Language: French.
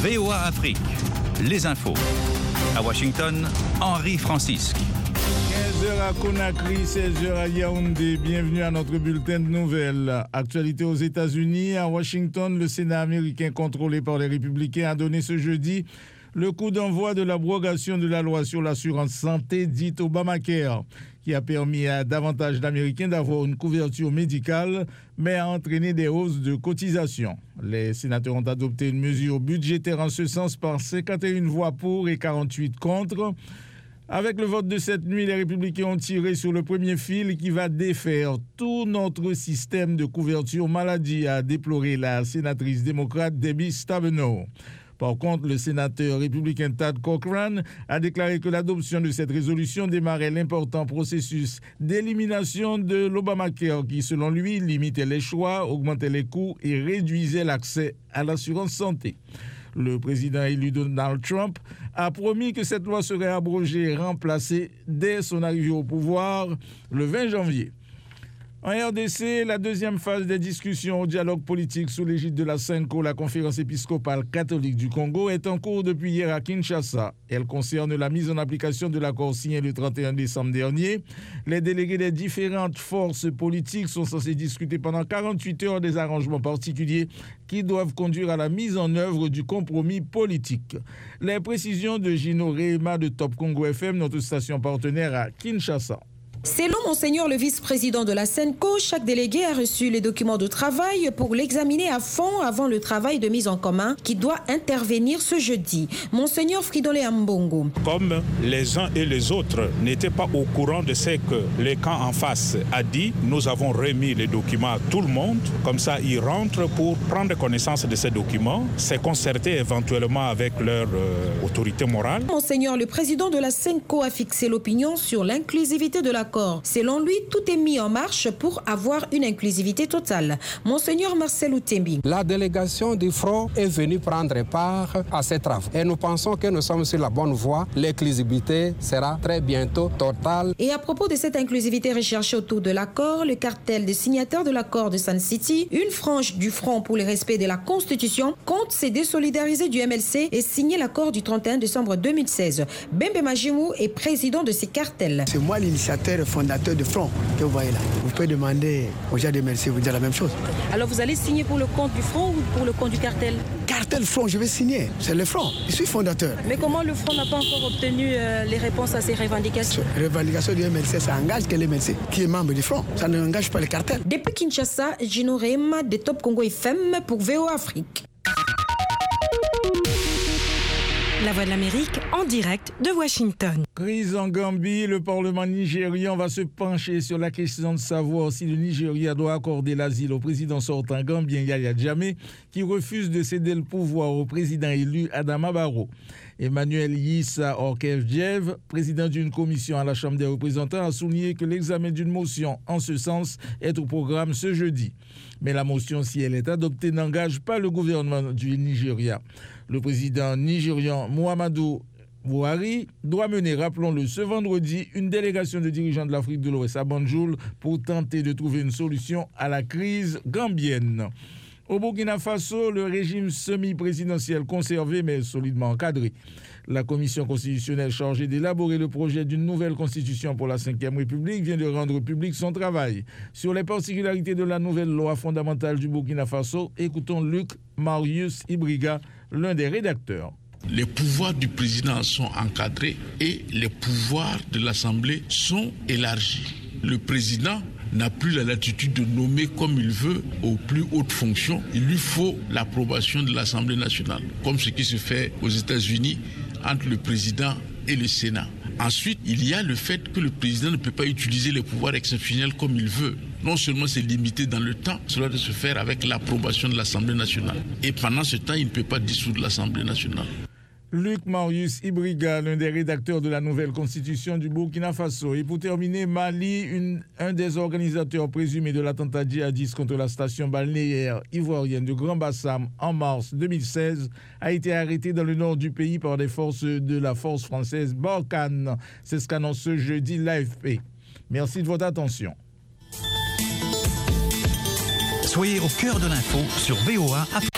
VOA Afrique, les infos. À Washington, Henri Francisque. 15h à Conakry, 16h à Yaoundé. Bienvenue à notre bulletin de nouvelles. Actualité aux États-Unis. À Washington, le Sénat américain contrôlé par les républicains a donné ce jeudi le coup d'envoi de l'abrogation de la loi sur l'assurance santé dite Obamacare, qui a permis à davantage d'Américains d'avoir une couverture médicale, mais a entraîné des hausses de cotisations. Les sénateurs ont adopté une mesure budgétaire en ce sens par 51 voix pour et 48 contre. Avec le vote de cette nuit, les républicains ont tiré sur le premier fil qui va défaire tout notre système de couverture maladie, a déploré la sénatrice démocrate Debbie Stabenow. Par contre, le sénateur républicain Thad Cochran a déclaré que l'adoption de cette résolution démarrait l'important processus d'élimination de l'Obamacare qui, selon lui, limitait les choix, augmentait les coûts et réduisait l'accès à l'assurance santé. Le président élu Donald Trump a promis que cette loi serait abrogée et remplacée dès son arrivée au pouvoir le 20 janvier. En RDC, la deuxième phase des discussions au dialogue politique sous l'égide de la CENCO, la conférence épiscopale catholique du Congo, est en cours depuis hier à Kinshasa. Elle concerne la mise en application de l'accord signé le 31 décembre dernier. Les délégués des différentes forces politiques sont censés discuter pendant 48 heures des arrangements particuliers qui doivent conduire à la mise en œuvre du compromis politique. Les précisions de Gino Rehema de Top Congo FM, notre station partenaire à Kinshasa. Selon Monseigneur le vice-président de la CENCO, chaque délégué a reçu les documents de travail pour l'examiner à fond avant le travail de mise en commun qui doit intervenir ce jeudi. Monseigneur Fridolé Ambongo. Comme les uns et les autres n'étaient pas au courant de ce que le camp en face a dit, nous avons remis les documents à tout le monde. Comme ça, ils rentrent pour prendre connaissance de ces documents, se concerter éventuellement avec leur autorité morale. Monseigneur le président de la CENCO a fixé l'opinion sur l'inclusivité de l'accord. Selon lui, tout est mis en marche pour avoir une inclusivité totale. Monseigneur Marcel Outembi. La délégation du Front est venue prendre part à ces travaux. Et nous pensons que nous sommes sur la bonne voie. L'inclusivité sera très bientôt totale. Et à propos de cette inclusivité recherchée autour de l'accord, le cartel des signataires de l'accord de Sun City, une frange du Front pour le respect de la Constitution, compte se désolidariser du MLC et signer l'accord du 31 décembre 2016. Bembe Majimou est président de ces cartels. C'est moi l'initiateur fondateur de Front que vous voyez là. Vous pouvez demander aux gens de MLC, vous dire la même chose. Alors vous allez signer pour le compte du Front ou pour le compte du cartel? Cartel Front, je vais signer. C'est le Front. Je suis fondateur. Mais comment le Front n'a pas encore obtenu les réponses à ces revendications? Les revendications du MLC, ça engage que le MLC, qui est membre du Front. Ça n'engage pas le cartel. Depuis Kinshasa, Gino Rehema de Top Congo FM pour VOA Afrique. La Voix de l'Amérique en direct de Washington. Crise en Gambie, le Parlement nigérian va se pencher sur la question de savoir si le Nigeria doit accorder l'asile au président sortant gambien Yahya Jammeh, qui refuse de céder le pouvoir au président élu Adama Barrow. Emmanuel Yissa Orkevdjev, président d'une commission à la Chambre des représentants, a souligné que l'examen d'une motion en ce sens est au programme ce jeudi. Mais la motion, si elle est adoptée, n'engage pas le gouvernement du Nigeria. Le président nigérian Muhammadu Buhari doit mener, rappelons-le, ce vendredi, une délégation de dirigeants de l'Afrique de l'Ouest à Banjul pour tenter de trouver une solution à la crise gambienne. Au Burkina Faso, le régime semi-présidentiel conservé mais solidement encadré. La commission constitutionnelle chargée d'élaborer le projet d'une nouvelle constitution pour la 5e République vient de rendre public son travail. Sur les particularités de la nouvelle loi fondamentale du Burkina Faso, écoutons Luc Marius Ibriga, l'un des rédacteurs. Les pouvoirs du président sont encadrés et les pouvoirs de l'Assemblée sont élargis. Le président n'a plus la latitude de nommer comme il veut aux plus hautes fonctions. Il lui faut l'approbation de l'Assemblée nationale, comme ce qui se fait aux États-Unis entre le président et le Sénat. Ensuite, il y a le fait que le président ne peut pas utiliser les pouvoirs exceptionnels comme il veut. Non seulement c'est limité dans le temps, cela doit se faire avec l'approbation de l'Assemblée nationale. Et pendant ce temps, il ne peut pas dissoudre l'Assemblée nationale. Luc Marius Ibriga, l'un des rédacteurs de la nouvelle constitution du Burkina Faso. Et pour terminer, Mali, un des organisateurs présumés de l'attentat djihadiste contre la station balnéaire ivoirienne de Grand Bassam en mars 2016, a été arrêté dans le nord du pays par des forces de la force française Barkhane. C'est ce qu'annonce ce jeudi l'AFP. Merci de votre attention. Soyez au cœur de l'info sur VOA Afrique.